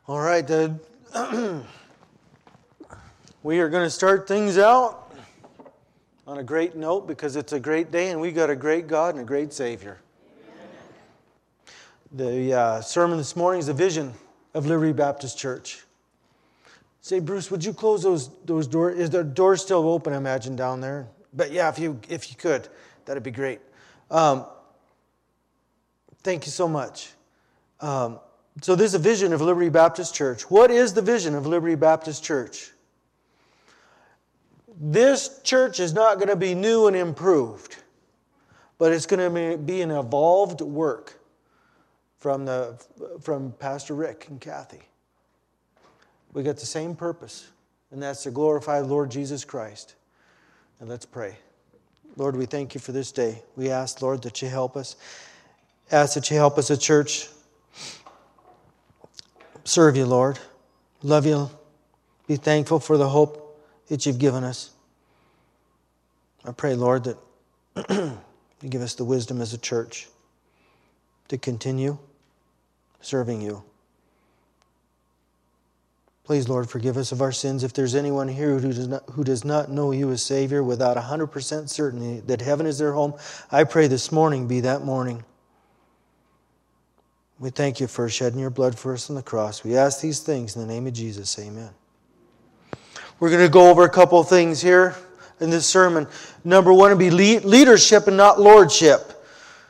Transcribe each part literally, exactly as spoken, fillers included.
All right, uh, we are going to start things out on a great note because it's a great day and we got a great God and a great Savior. The uh, sermon this morning is the vision of Liberty Baptist Church. Say, Bruce, would you close those those doors? Is the door still open? I imagine down there. But yeah, if you if you could, that'd be great. Um, thank you so much. Um, so this is a vision of Liberty Baptist Church. What is the vision of Liberty Baptist Church? This church is not going to be new and improved, but it's going to be an evolved work from the from Pastor Rick and Kathy. We got the same purpose, and that's to glorify the Lord Jesus Christ. And let's pray. Lord, we thank you for this day. We ask, Lord, that you help us. Ask that you help us, a church, serve you, Lord. Love you. Be thankful for the hope that you've given us. I pray, Lord, that you give us the wisdom as a church to continue serving you. Please, Lord, forgive us of our sins. If there's anyone here who does not, who does not know you as Savior without one hundred percent certainty that heaven is their home, I pray this morning be that morning. We thank you for shedding your blood for us on the cross. We ask these things in the name of Jesus. Amen. We're going to go over a couple of things here in this sermon. Number one would be leadership and not lordship.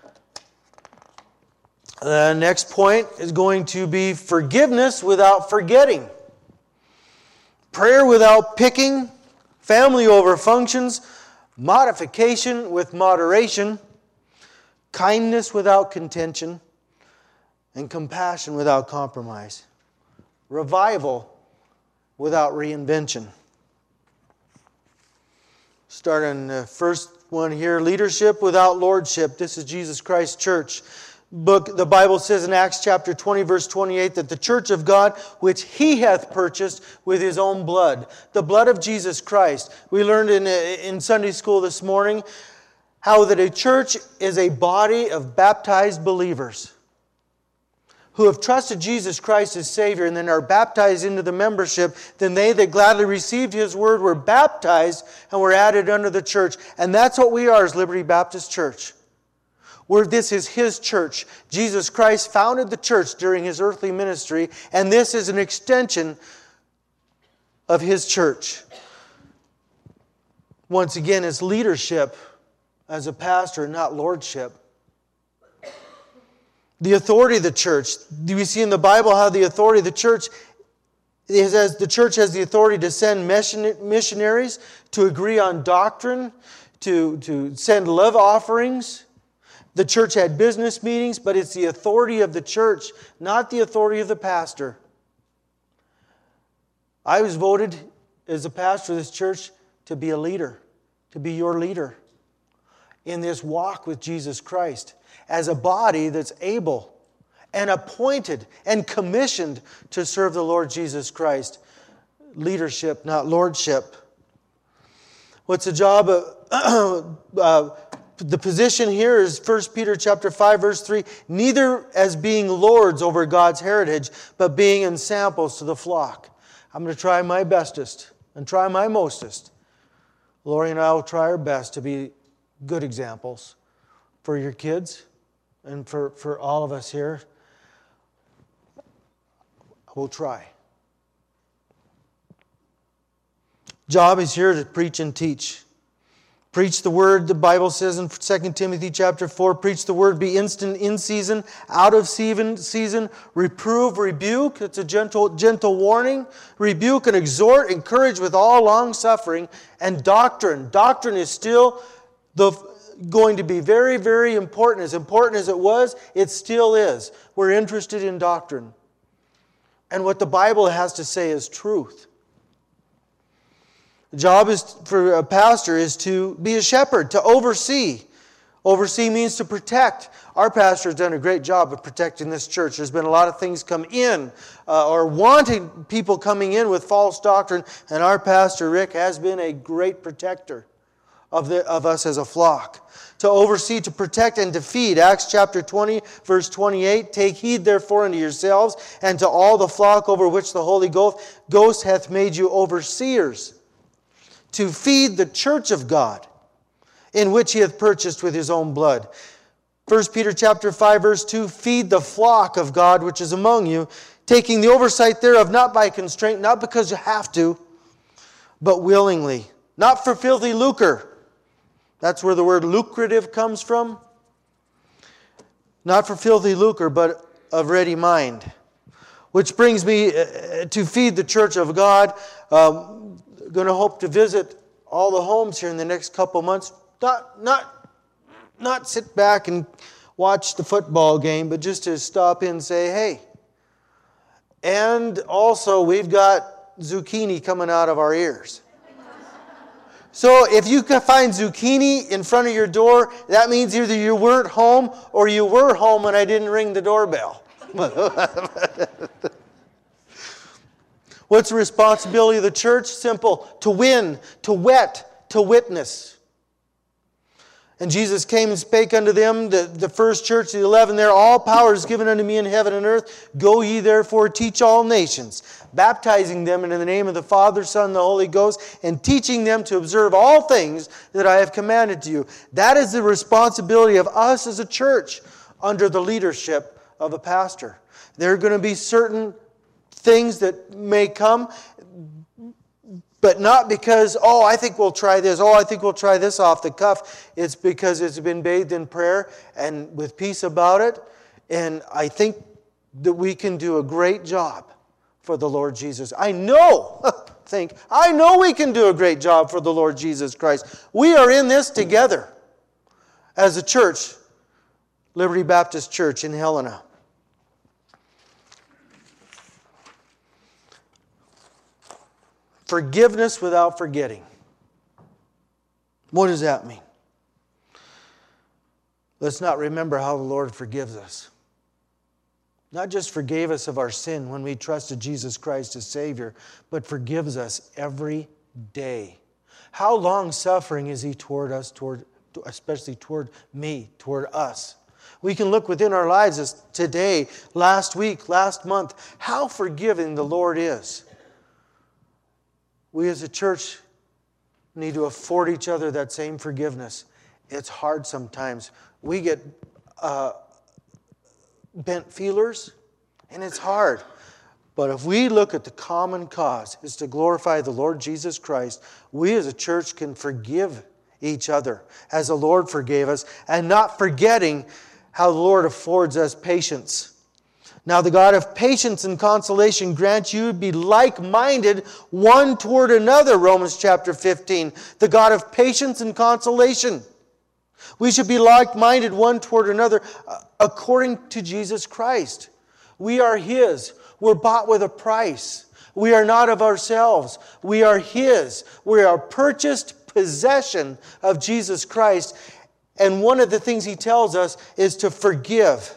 The next point is going to be forgiveness without forgetting. Prayer without picking. Family over functions. Modification with moderation. Kindness without contention. And compassion without compromise. Revival without reinvention. Start on the first one here. Leadership without lordship. This is Jesus Christ Church. Book, the Bible says in Acts chapter twenty, verse twenty-eight, that the church of God, which He hath purchased with His own blood. The blood of Jesus Christ. We learned in, in Sunday school this morning how that a church is a body of baptized believers who have trusted Jesus Christ as Savior and then are baptized into the membership. Then they that gladly received His word were baptized and were added unto the church. And that's what we are as Liberty Baptist Church. Where this is His church. Jesus Christ founded the church during His earthly ministry, and this is an extension of His church. Once again, it's leadership as a pastor, not lordship. The authority of the church. Do we see in the Bible how the authority of the church is as the church has the authority to send missionaries, to agree on doctrine, to, to send love offerings. The church had business meetings, but it's the authority of the church, not the authority of the pastor. I was voted as a pastor of this church to be a leader, to be your leader in this walk with Jesus Christ as a body that's able and appointed and commissioned to serve the Lord Jesus Christ. Leadership, not lordship. What's the job of... uh, The position here is First Peter chapter five, verse three. Neither as being lords over God's heritage, but being ensamples to the flock. I'm going to try my bestest and try my mostest. Lori and I will try our best to be good examples for your kids and for, for all of us here. We'll try. Job is here to preach and teach. Preach the word, the Bible says in Second Timothy chapter four, preach the word, be instant in season, out of season, reprove, rebuke. It's a gentle, gentle warning. Rebuke and exhort, encourage with all long suffering, and doctrine. Doctrine is still the, going to be very, very important. As important as it was, it still is. We're interested in doctrine. And what the Bible has to say is truth. The job is for a pastor is to be a shepherd, to oversee. Oversee means to protect. Our pastor has done a great job of protecting this church. There's been a lot of things come in uh, or wanting people coming in with false doctrine, and our pastor Rick has been a great protector of, the, of us as a flock. To oversee, to protect, and to feed. Acts chapter twenty, verse twenty-eight. Take heed therefore unto yourselves and to all the flock over which the Holy Ghost hath made you overseers, to feed the church of God, in which He hath purchased with His own blood. First Peter chapter five, verse two. Feed the flock of God which is among you, taking the oversight thereof, not by constraint, not because you have to, but willingly. Not for filthy lucre. That's where the word lucrative comes from. Not for filthy lucre, but of ready mind. Which brings me to feed the church of God. Um, going to hope to visit all the homes here in the next couple months. Not, not, not sit back and watch the football game, but just to stop in and say, hey. And also, we've got zucchini coming out of our ears. So if you can find zucchini in front of your door, that means either you weren't home or you were home and I didn't ring the doorbell. What's the responsibility of the church? Simple. To win, to wet, to witness. And Jesus came and spake unto them, the, the first church, the eleven there, all power is given unto me in heaven and earth. Go ye therefore, teach all nations, baptizing them in the name of the Father, Son, and the Holy Ghost, and teaching them to observe all things that I have commanded to you. That is the responsibility of us as a church under the leadership of a pastor. There are going to be certain things that may come, but not because, oh, I think we'll try this. Oh, I think we'll try this off the cuff. It's because it's been bathed in prayer and with peace about it. And I think that we can do a great job for the Lord Jesus. I know, think, I know we can do a great job for the Lord Jesus Christ. We are in this together as a church, Liberty Baptist Church in Helena. Forgiveness without forgetting. What does that mean? Let's not remember how the Lord forgives us. Not just forgave us of our sin when we trusted Jesus Christ as Savior, but forgives us every day. How long-suffering is He toward us, toward, especially toward me, toward us? We can look within our lives as today, last week, last month, how forgiving the Lord is. We as a church need to afford each other that same forgiveness. It's hard sometimes. We get uh, bent feelers, and it's hard. But if we look at the common cause, is to glorify the Lord Jesus Christ, we as a church can forgive each other as the Lord forgave us, and not forgetting how the Lord affords us patience. Now the God of patience and consolation grant you be like-minded one toward another, Romans chapter fifteen. The God of patience and consolation. We should be like-minded one toward another according to Jesus Christ. We are His. We're bought with a price. We are not of ourselves. We are His. We are purchased possession of Jesus Christ. And one of the things He tells us is to forgive.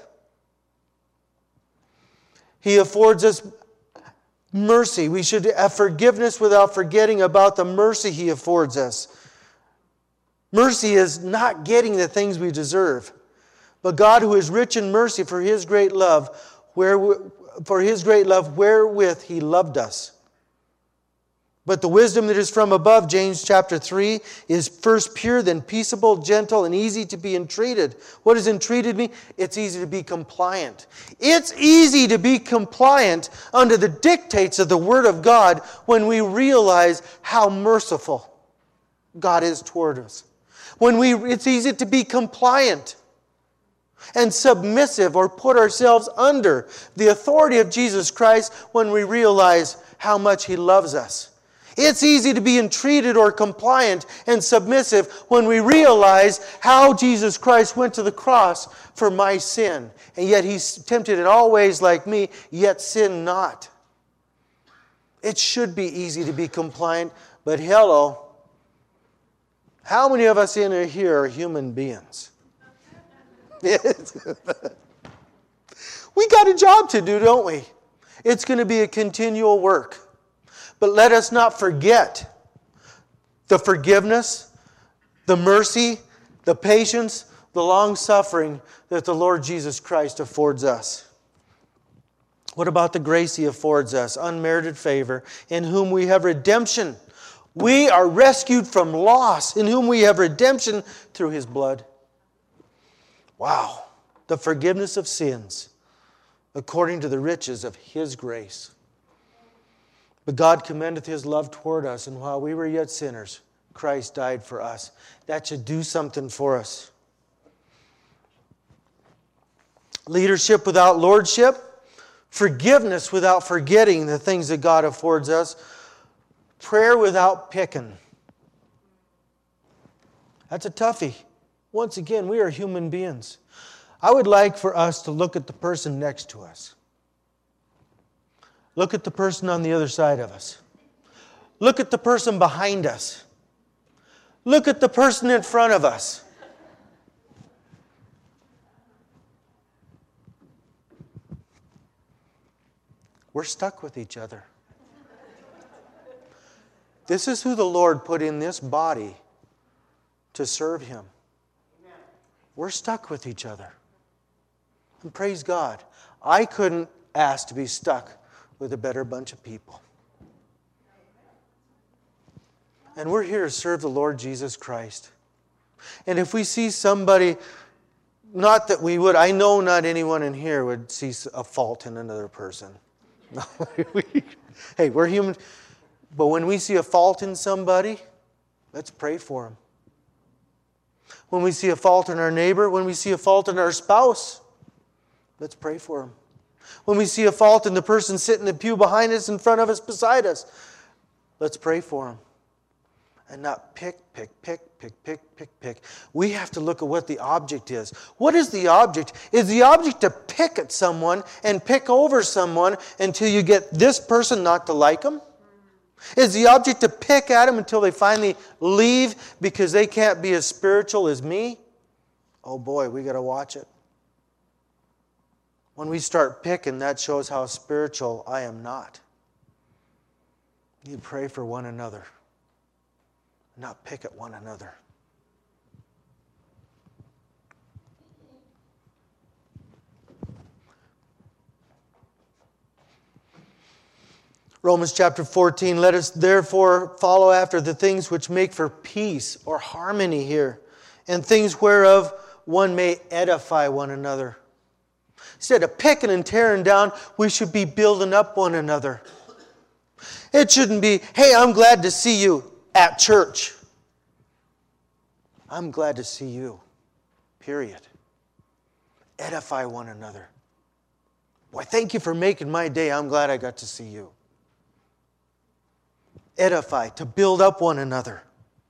He affords us mercy. We should have forgiveness without forgetting about the mercy He affords us. Mercy is not getting the things we deserve. But God, who is rich in mercy for His great love, where, for His great love wherewith He loved us. But the wisdom that is from above, James chapter three, is first pure, then peaceable, gentle, and easy to be entreated. What does entreated mean? It's easy to be compliant. It's easy to be compliant under the dictates of the Word of God when we realize how merciful God is toward us. When we, it's easy to be compliant and submissive or put ourselves under the authority of Jesus Christ when we realize how much He loves us. It's easy to be entreated or compliant and submissive when we realize how Jesus Christ went to the cross for my sin. And yet He's tempted in all ways like me, yet sin not. It should be easy to be compliant, but hello, how many of us in here are human beings? We got a job to do, don't we? It's going to be a continual work. But let us not forget the forgiveness, the the mercy, the patience, the long-suffering that the Lord Jesus Christ affords us. What about the grace He affords us? Unmerited favor, in whom we have redemption. We are rescued from loss, in whom we have redemption through His blood. Wow. The forgiveness of sins according to the riches of His grace. But God commendeth His love toward us, and while we were yet sinners, Christ died for us. That should do something for us. Leadership without lordship. Forgiveness without forgetting the things that God affords us. Prayer without picking. That's a toughie. Once again, we are human beings. I would like for us to look at the person next to us. Look at the person on the other side of us. Look at the person behind us. Look at the person in front of us. We're stuck with each other. This is who the Lord put in this body to serve Him. We're stuck with each other. And praise God, I couldn't ask to be stuck with a better bunch of people. And we're here to serve the Lord Jesus Christ. And if we see somebody, not that we would, I know not anyone in here would see a fault in another person. Hey, we're human. But when we see a fault in somebody, let's pray for them. When we see a fault in our neighbor, when we see a fault in our spouse, let's pray for them. When we see a fault in the person sitting in the pew behind us, in front of us, beside us, let's pray for them. And not pick, pick, pick, pick, pick, pick, pick. We have to look at what the object is. What is the object? Is the object to pick at someone and pick over someone until you get this person not to like them? Is the object to pick at them until they finally leave because they can't be as spiritual as me? Oh boy, we got to watch it. When we start picking, that shows how spiritual I am not. You pray for one another. Not pick at one another. Romans chapter fourteen, let us therefore follow after the things which make for peace or harmony here, and things whereof one may edify one another. Instead of picking and tearing down, we should be building up one another. It shouldn't be, hey, I'm glad to see you at church. I'm glad to see you. Period. Edify one another. Boy, thank you for making my day. I'm glad I got to see you. Edify, to build up one another.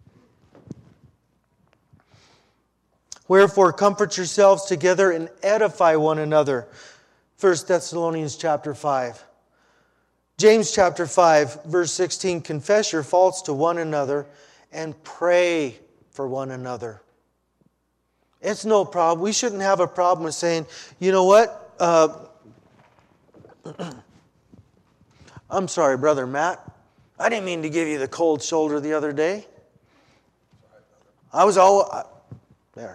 Wherefore, comfort yourselves together and edify one another. First Thessalonians chapter five. James chapter five, verse sixteen, confess your faults to one another and pray for one another. It's no problem. We shouldn't have a problem with saying, you know what? Uh, I'm sorry, Brother Matt. I didn't mean to give you the cold shoulder the other day. I was all... Uh, there.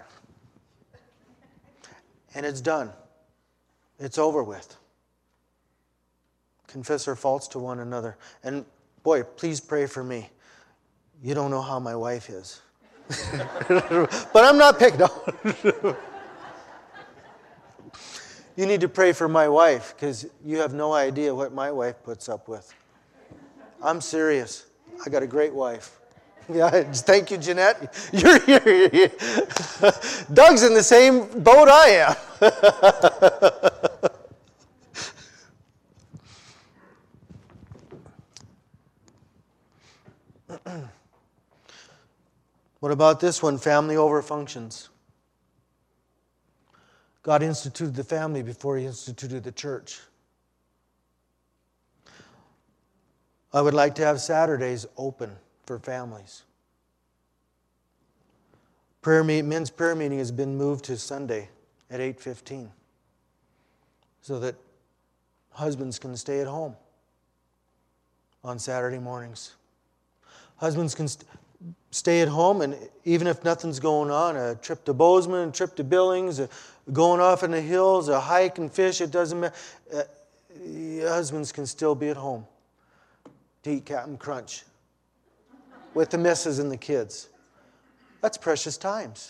And it's done. It's over with. Confess our faults to one another. And boy, please pray for me. You don't know how my wife is. But I'm not picking on. You need to pray for my wife because you have no idea what my wife puts up with. I'm serious. I got a great wife. Yeah, thank you, Jeanette. You're here. Doug's in the same boat I am. What about this one? Family over functions. God instituted the family before He instituted the church. I would like to have Saturdays open for families. Prayer meet, men's prayer meeting has been moved to Sunday at eight fifteen so that husbands can stay at home on Saturday mornings. Husbands can... St- stay at home, and even if nothing's going on, a trip to Bozeman, a trip to Billings, a, going off in the hills, a hike and fish, it doesn't matter. Uh, husbands can still be at home to eat Captain Crunch with the missus and the kids. That's precious times.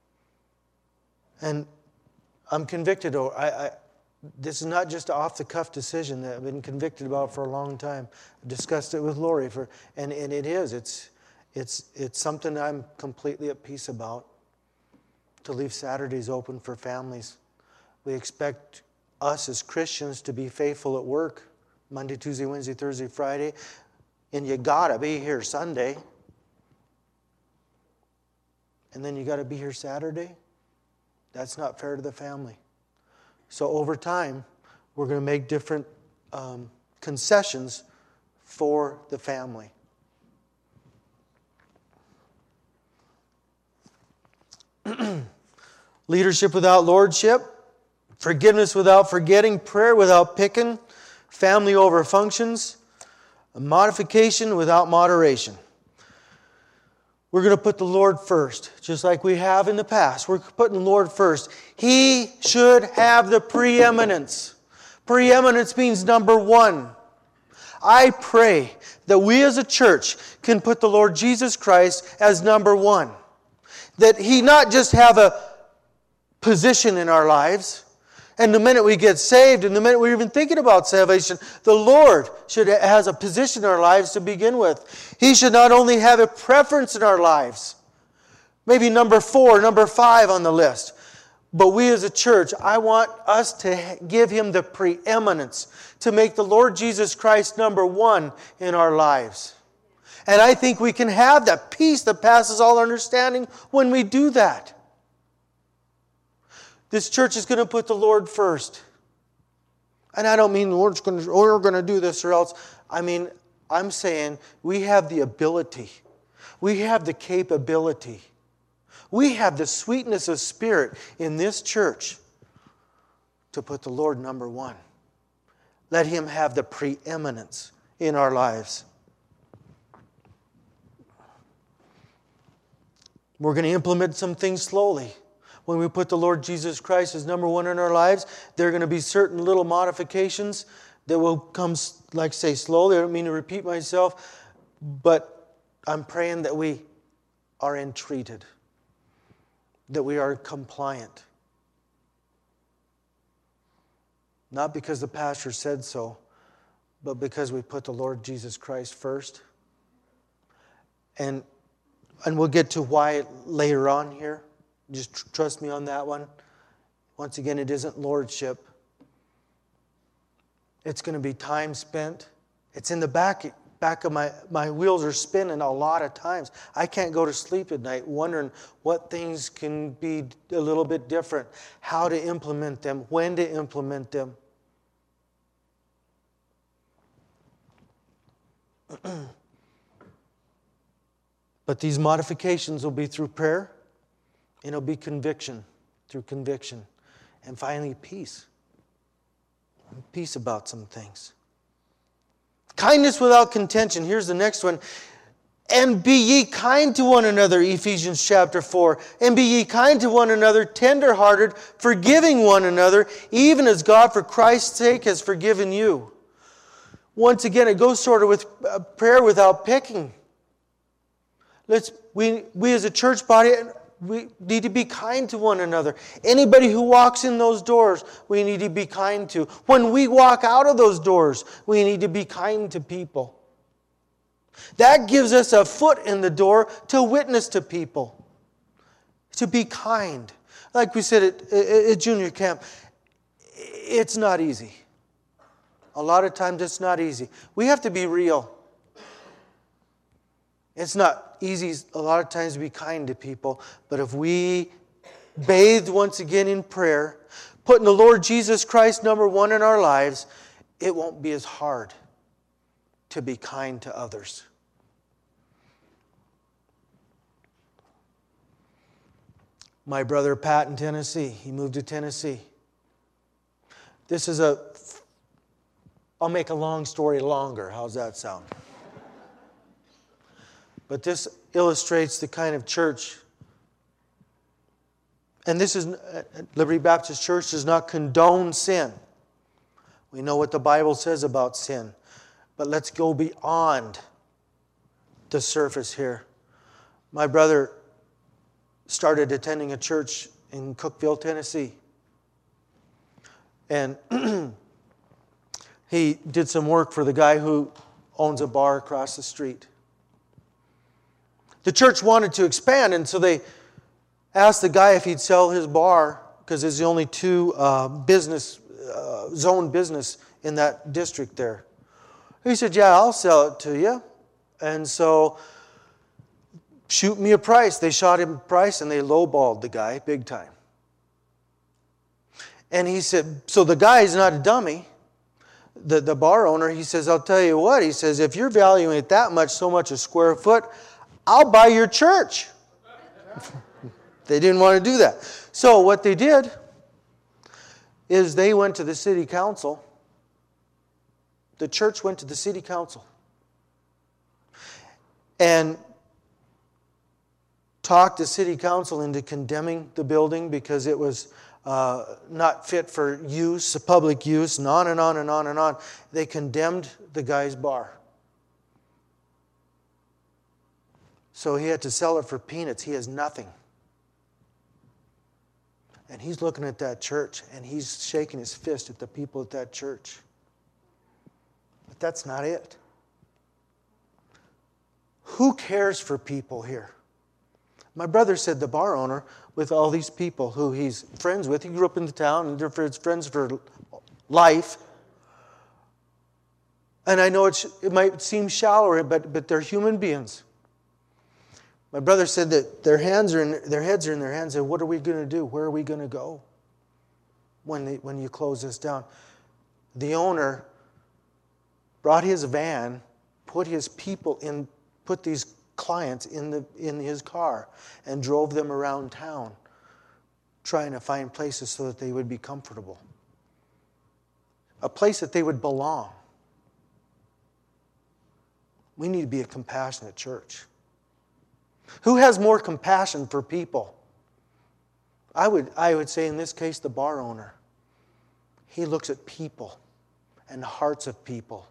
And I'm convicted. Or I, I, this is not just an off-the-cuff decision that I've been convicted about for a long time. I discussed it with Lori, for, and, and it is. It's, it's, it's something I'm completely at peace about, to leave Saturdays open for families. We expect us as Christians to be faithful at work Monday, Tuesday, Wednesday, Thursday, Friday, and you got to be here Sunday. And then you got to be here Saturday. That's not fair to the family. So over time, we're going to make different um, concessions for the family. Leadership without lordship, forgiveness without forgetting, prayer without picking, family over functions, modification without moderation. We're going to put the Lord first, just like we have in the past. We're putting the Lord first. He should have the preeminence. Preeminence means number one. I pray that we as a church can put the Lord Jesus Christ as number one. That He not just have a position in our lives, and the minute we get saved, and the minute we're even thinking about salvation, the Lord should has a position in our lives to begin with. He should not only have a preference in our lives, maybe number four, number five on the list, but we as a church, I want us to give Him the preeminence, to make the Lord Jesus Christ number one in our lives. And I think we can have that peace that passes all understanding when we do that. This church is going to put the Lord first. And I don't mean the Lord's going to, oh, we're going to do this or else. I mean, I'm saying we have the ability. We have the capability. We have the sweetness of spirit in this church to put the Lord number one. Let Him have the preeminence in our lives. We're going to implement some things slowly. When we put the Lord Jesus Christ as number one in our lives, there are going to be certain little modifications that will come, like say, slowly. I don't mean to repeat myself, but I'm praying that we are entreated, that we are compliant. Not because the pastor said so, but because we put the Lord Jesus Christ first. And, and we'll get to why later on here. Just tr- trust me on that one. Once again, it isn't lordship. It's going to be time spent. It's in the back, back of my, my wheels are spinning a lot of times. I can't go to sleep at night wondering what things can be a little bit different, how to implement them, when to implement them. But these modifications will be through prayer. And it'll be conviction, through conviction. And finally, peace. Peace about some things. Kindness without contention. Here's the next one. And be ye kind to one another, Ephesians chapter four. And be ye kind to one another, tender-hearted, forgiving one another, even as God for Christ's sake has forgiven you. Once again, it goes sort of with prayer without picking. Let's we we as a church body, we need to be kind to one another. Anybody who walks in those doors, we need to be kind to. When we walk out of those doors, we need to be kind to people. That gives us a foot in the door to witness to people. To be kind. Like we said at, at junior camp, it's not easy. A lot of times it's not easy. We have to be real. It's not easy a lot of times to be kind to people, but if we bathed once again in prayer, putting the Lord Jesus Christ number one in our lives, it won't be as hard to be kind to others. My brother Pat in Tennessee, he moved to Tennessee. This is a, I'll make a long story longer. How's that sound? But this illustrates the kind of church. And this is, Liberty Baptist Church does not condone sin. We know what the Bible says about sin. But let's go beyond the surface here. My brother started attending a church in Cookeville, Tennessee. And he did some work for the guy who owns a bar across the street. The church wanted to expand, and so they asked the guy if he'd sell his bar, because there's the only two uh, business, uh, zone business in that district there. He said, yeah, I'll sell it to you. And so, shoot me a price. They shot him a price, and they lowballed the guy big time. And he said, so the guy's not a dummy. The, the bar owner, he says, I'll tell you what. He says, if you're valuing it that much, so much a square foot, I'll buy your church. They didn't want to do that. So what they did is they went to the city council. The church went to the city council and talked the city council into condemning the building because it was uh, not fit for use, public use, and on and on and on and on. They condemned the guy's bar. So he had to sell it for peanuts. He has nothing. And he's looking at that church, and he's shaking his fist at the people at that church. But that's not it. Who cares for people here? My brother said the bar owner, with all these people who he's friends with, he grew up in the town, and they're friends for life. And I know it's, it might seem shallow, but, but they're human beings. My brother said that their hands are in, their heads are in their hands, and what are we going to do? Where are we going to go when they, when you close this down? The owner brought his van, put his people in, put these clients in the in his car, and drove them around town, trying to find places so that they would be comfortable, a place that they would belong. We need to be a compassionate church. Who has more compassion for people? I would, I would say in this case the bar owner. He looks at people and the hearts of people.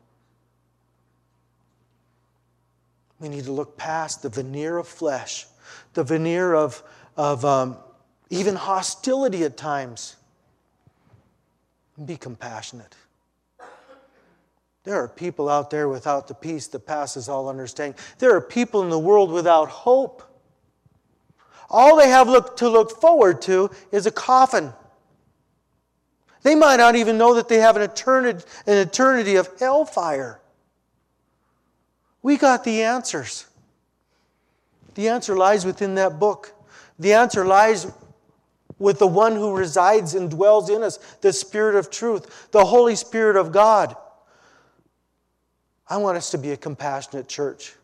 We need to look past the veneer of flesh, the veneer of, of um, even hostility at times, and be compassionate. There are people out there without the peace that passes all understanding. There are people in the world without hope. All they have look, to look forward to is a coffin. They might not even know that they have an eternity, an eternity of hellfire. We got the answers. The answer lies within that book. The answer lies with the one who resides and dwells in us, the Spirit of truth, the Holy Spirit of God. I want us to be a compassionate church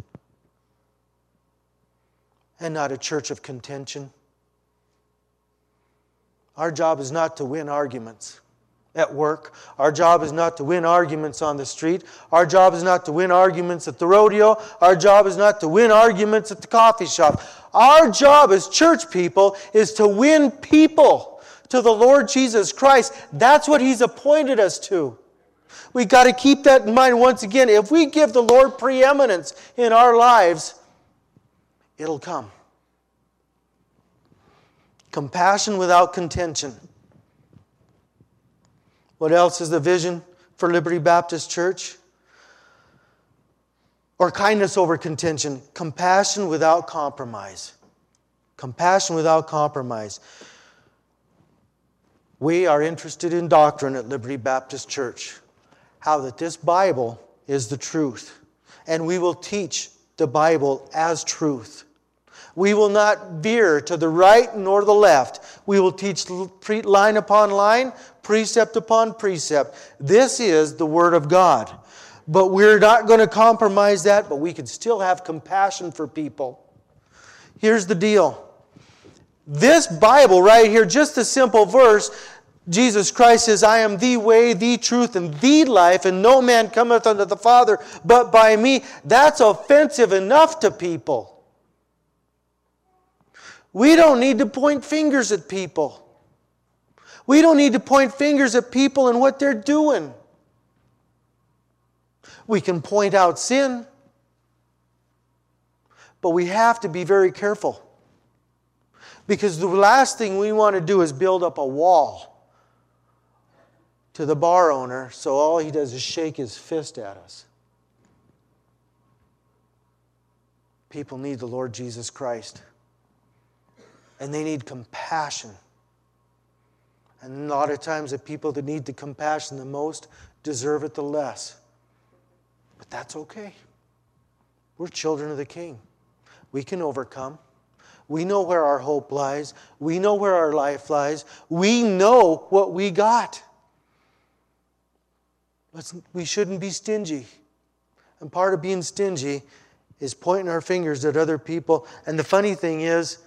and not a church of contention. Our job is not to win arguments at work. Our job is not to win arguments on the street. Our job is not to win arguments at the rodeo. Our job is not to win arguments at the coffee shop. Our job as church people is to win people to the Lord Jesus Christ. That's what He's appointed us to. We've got to keep that in mind once again. If we give the Lord preeminence in our lives, it'll come. Compassion without contention. What else is the vision for Liberty Baptist Church? Or kindness over contention. Compassion without compromise. Compassion without compromise. We are interested in doctrine at Liberty Baptist Church. How that this Bible is the truth. And we will teach the Bible as truth. We will not veer to the right nor the left. We will teach line upon line, precept upon precept. This is the Word of God. But we're not going to compromise that, but we can still have compassion for people. Here's the deal. This Bible right here, just a simple verse, Jesus Christ says, I am the way, the truth, and the life, and no man cometh unto the Father but by me. That's offensive enough to people. We don't need to point fingers at people. We don't need to point fingers at people and what they're doing. We can point out sin, but we have to be very careful. Because the last thing we want to do is build up a wall to the bar owner so all he does is shake his fist at us. People need the Lord Jesus Christ. And they need compassion. And a lot of times the people that need the compassion the most deserve it the less. But that's okay. We're children of the King. We can overcome. We know where our hope lies. We know where our life lies. We know what we got. Let's, we shouldn't be stingy. And part of being stingy is pointing our fingers at other people. And the funny thing is,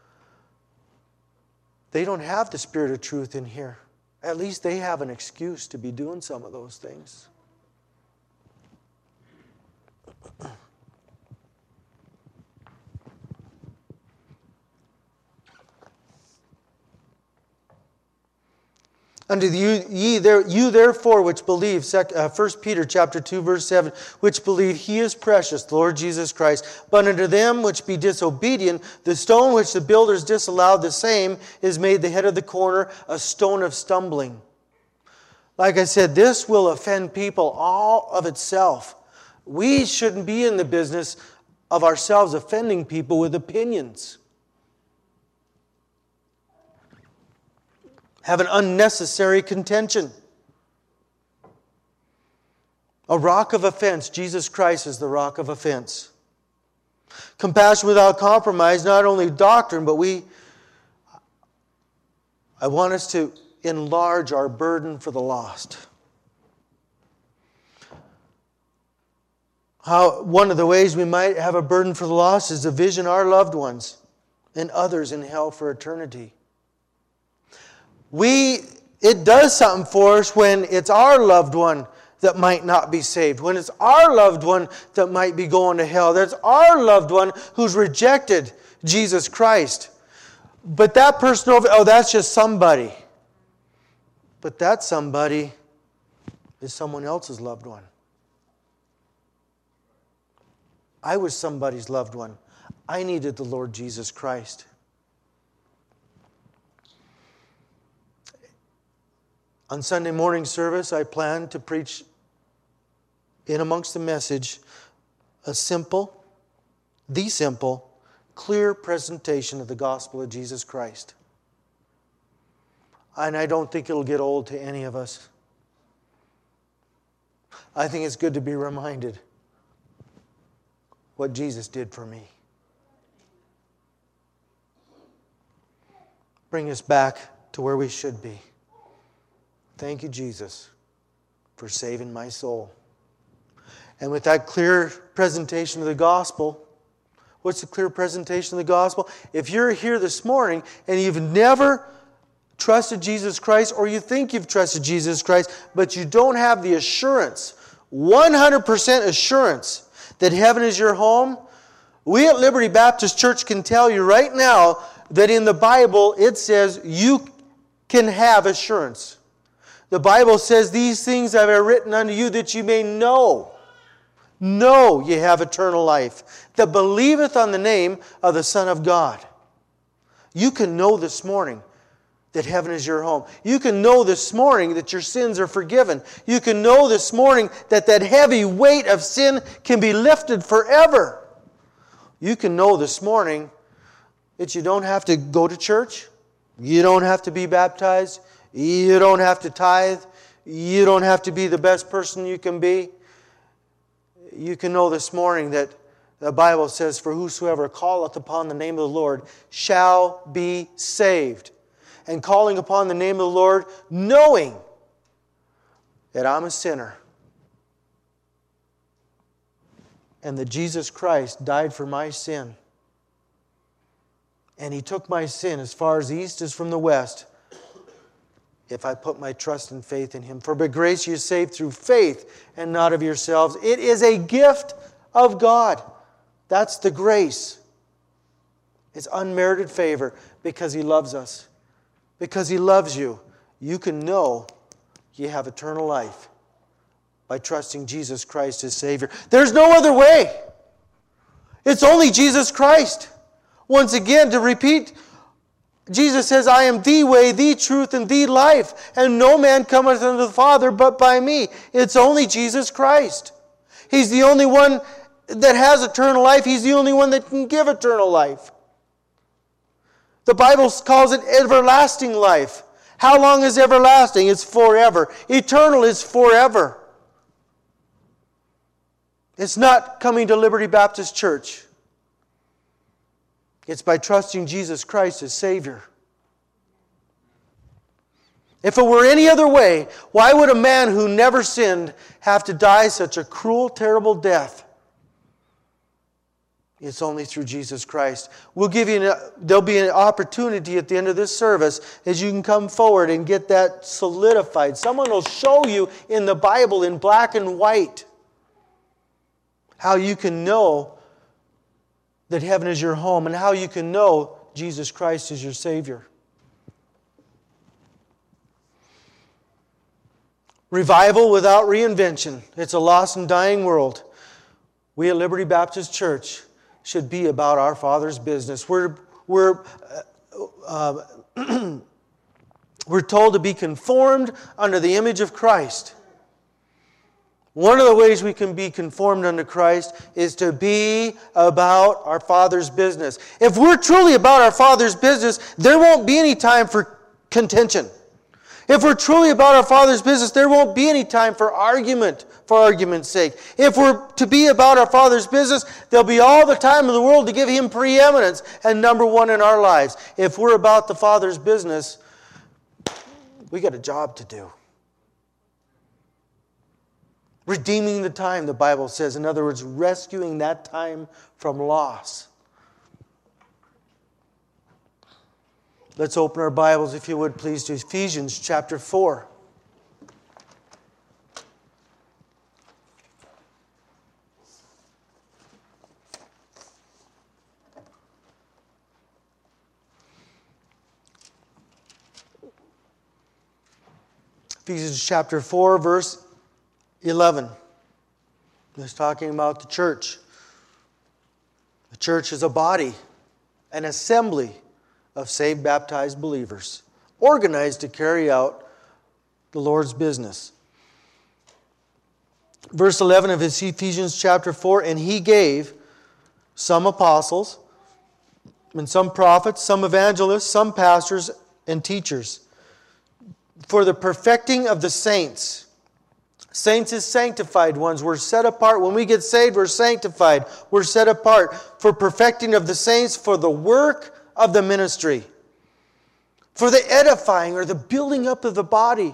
they don't have the Spirit of truth in here. At least they have an excuse to be doing some of those things. Unto you, ye there, you therefore which believe, uh, First Peter chapter two, verse seven, which believe He is precious, the Lord Jesus Christ. But unto them which be disobedient, the stone which the builders disallowed, the same is made the head of the corner, a stone of stumbling. Like I said, this will offend people all of itself. We shouldn't be in the business of ourselves offending people with opinions. Have an unnecessary contention. A rock of offense. Jesus Christ is the rock of offense. Compassion without compromise, not only doctrine, but we, I want us to enlarge our burden for the lost. How, one of the ways we might have a burden for the lost is to vision our loved ones and others in hell for eternity. We, it does something for us when it's our loved one that might not be saved. When it's our loved one that might be going to hell. That's our loved one who's rejected Jesus Christ. But that person over, oh, that's just somebody. But that somebody is someone else's loved one. I was somebody's loved one. I needed the Lord Jesus Christ. On Sunday morning service, I plan to preach in amongst the message a simple, the simple, clear presentation of the gospel of Jesus Christ. And I don't think it'll get old to any of us. I think it's good to be reminded what Jesus did for me. Bring us back to where we should be. Thank you, Jesus, for saving my soul. And with that clear presentation of the gospel, what's the clear presentation of the gospel? If you're here this morning and you've never trusted Jesus Christ, or you think you've trusted Jesus Christ, but you don't have the assurance, one hundred percent assurance that heaven is your home, we at Liberty Baptist Church can tell you right now that in the Bible it says you can have assurance. The Bible says, these things have I written unto you that you may know. Know ye have eternal life, that believeth on the name of the Son of God. You can know this morning that heaven is your home. You can know this morning that your sins are forgiven. You can know this morning that that heavy weight of sin can be lifted forever. You can know this morning that you don't have to go to church. You don't have to be baptized. You don't have to tithe. You don't have to be the best person you can be. You can know this morning that the Bible says, for whosoever calleth upon the name of the Lord shall be saved. And calling upon the name of the Lord, knowing that I'm a sinner. And that Jesus Christ died for my sin. And He took my sin as far as the east is from the west. if I put my trust and faith in Him. For by grace you are saved through faith and not of yourselves. It is a gift of God. That's the grace. It's unmerited favor because He loves us. Because He loves you, you can know you have eternal life by trusting Jesus Christ as Savior. There's no other way. It's only Jesus Christ. Once again, to repeat, Jesus says, I am the way, the truth, and the life, and no man cometh unto the Father but by me. It's only Jesus Christ. He's the only one that has eternal life. He's the only one that can give eternal life. The Bible calls it everlasting life. How long is everlasting? It's forever. Eternal is forever. It's not coming to Liberty Baptist Church. It's by trusting Jesus Christ as Savior. If it were any other way, why would a man who never sinned have to die such a cruel, terrible death? It's only through Jesus Christ. We'll give you an, there'll be an opportunity at the end of this service as you can come forward and get that solidified. Someone will show you in the Bible in black and white how you can know that heaven is your home and how you can know Jesus Christ is your Savior. Revival without reinvention. It's a lost and dying world. We at Liberty Baptist Church should be about our Father's business. We're, we're, uh, uh, we're told to be conformed under the image of Christ. One of the ways we can be conformed unto Christ is to be about our Father's business. If we're truly about our Father's business, there won't be any time for contention. If we're truly about our Father's business, there won't be any time for argument, for argument's sake. If we're to be about our Father's business, there'll be all the time in the world to give Him preeminence and number one in our lives. If we're about the Father's business, we got a job to do. Redeeming the time, the Bible says. In other words, rescuing that time from loss. Let's open our Bibles, if you would please, to Ephesians chapter four. Ephesians chapter four, verse eleven. It's talking about the church. The church is a body, an assembly of saved, baptized believers, organized to carry out the Lord's business. Verse eleven of Ephesians chapter four, and He gave some apostles, and some prophets, some evangelists, some pastors and teachers, for the perfecting of the saints. Saints is sanctified ones. We're set apart. When we get saved, we're sanctified. We're set apart for perfecting of the saints, for the work of the ministry, for the edifying or the building up of the body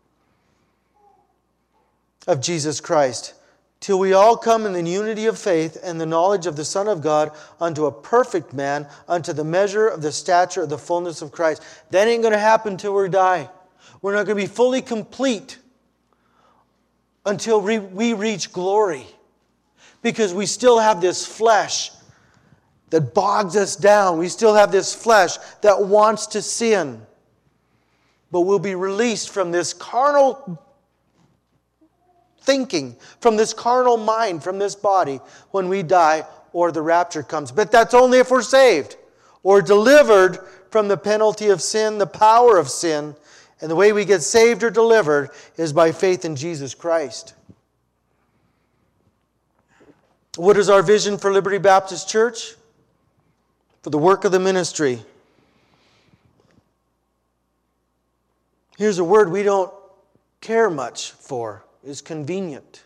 of Jesus Christ, till we all come in the unity of faith and the knowledge of the Son of God unto a perfect man, unto the measure of the stature of the fullness of Christ. That ain't going to happen till we die. We're not going to be fully complete until we reach glory, because we still have this flesh that bogs us down. We still have this flesh that wants to sin. But we'll be released from this carnal thinking, from this carnal mind, from this body when we die or the rapture comes. But that's only if we're saved or delivered from the penalty of sin, the power of sin. And the way we get saved or delivered is by faith in Jesus Christ. What is our vision for Liberty Baptist Church? For the work of the ministry. Here's a word we don't care much for. It's convenient.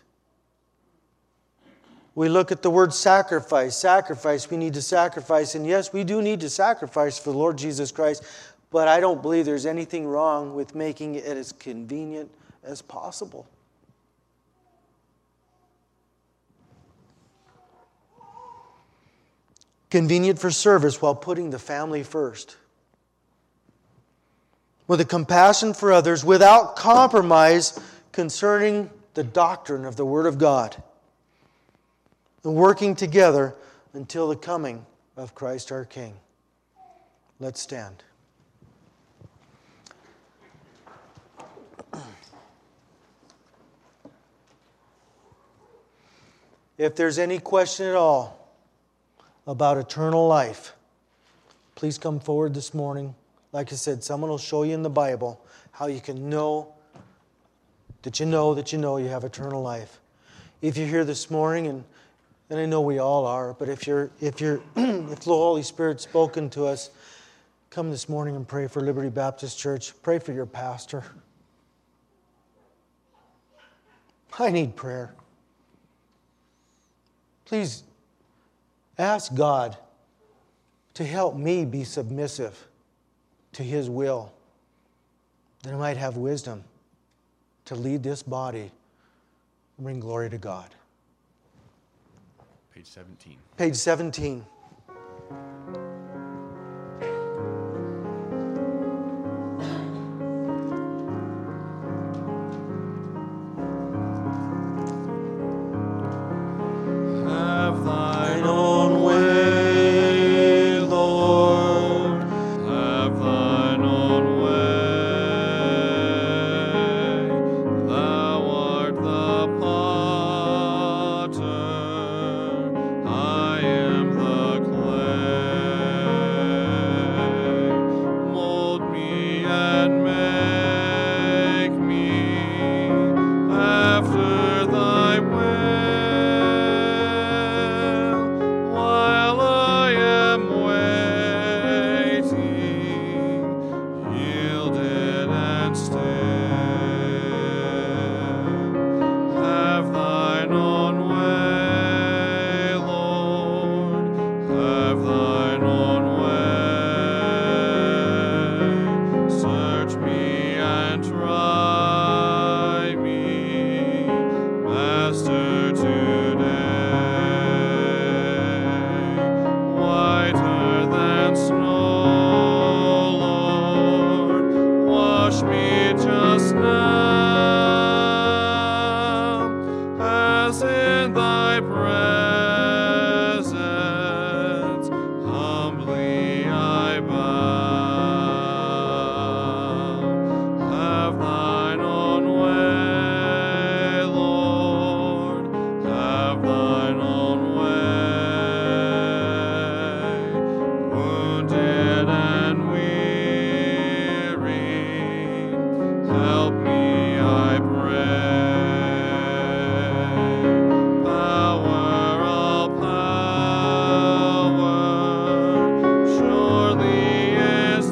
We look at the word sacrifice. Sacrifice, we need to sacrifice. And yes, we do need to sacrifice for the Lord Jesus Christ. But I don't believe there's anything wrong with making it as convenient as possible. Convenient for service while putting the family first. with a compassion for others, without compromise concerning the doctrine of the Word of God, and working together until the coming of Christ our King. Let's stand. If there's any question at all about eternal life, please come forward this morning. Like I said, someone will show you in the Bible how you can know that you know that you know you have eternal life. If you're here this morning, and, and I know we all are, but if you're if you're if the Holy Spirit's spoken to us, come this morning and pray for Liberty Baptist Church. Pray for your pastor. I need prayer. Please ask God to help me be submissive to His will, that I might have wisdom to lead this body and bring glory to God. Page seventeen. Page seventeen. Have thine own way, Lord. Have thine own way. Thou art the potter, I am the clay. Mold me and make me after thy will. While I am waiting, yielded and still, have thine own way, Lord, have thine own way. Search me and try me, Master, today. Whiter than snow, Lord, wash me just now, as in thy presence humbly I bow. Have thine own way, Lord, have thine own way. Wounded and weary, help me, I pray. Power, all power, surely is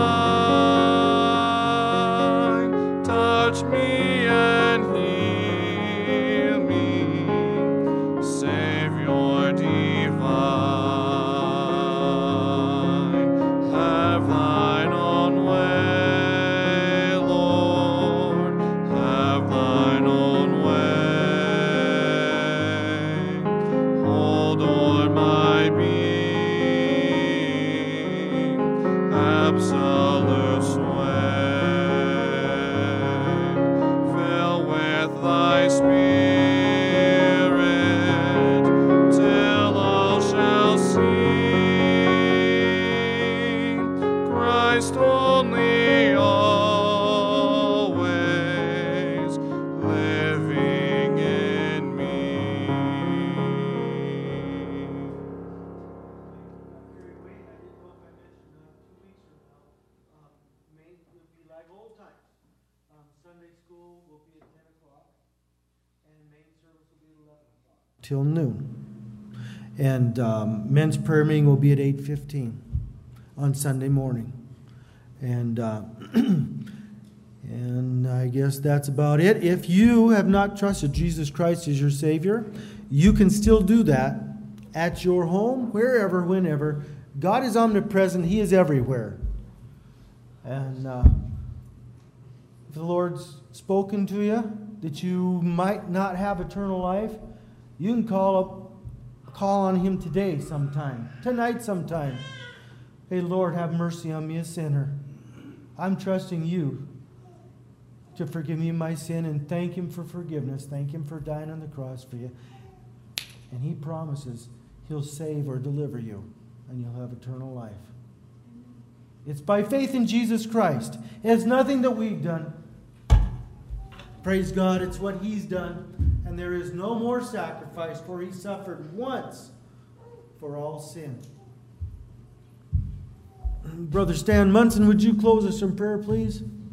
thine. Touch me and heal me, Savior divine. Have thine own way, Lord, have thine own way. Hold o'er my being, absolute sway. Fill with thy Spirit, till all shall see Christ only, always living in me. Till noon. And um, men's prayer meeting will be at eight fifteen on Sunday morning. And uh, and I guess that's about it. If you have not trusted Jesus Christ as your Savior, you can still do that at your home, wherever, whenever. God is omnipresent. He is everywhere. And uh, if the Lord's spoken to you that you might not have eternal life, you can call up, call on Him today sometime, tonight sometime. Hey, Lord, have mercy on me, a sinner. I'm trusting you to forgive me my sin and thank Him for forgiveness. Thank Him for dying on the cross for you. And He promises He'll save or deliver you and you'll have eternal life. It's by faith in Jesus Christ. It has nothing that we've done. Praise God, it's what He's done. And there is no more sacrifice, for He suffered once for all sin. Brother Stan Munson, would you close us in prayer, please?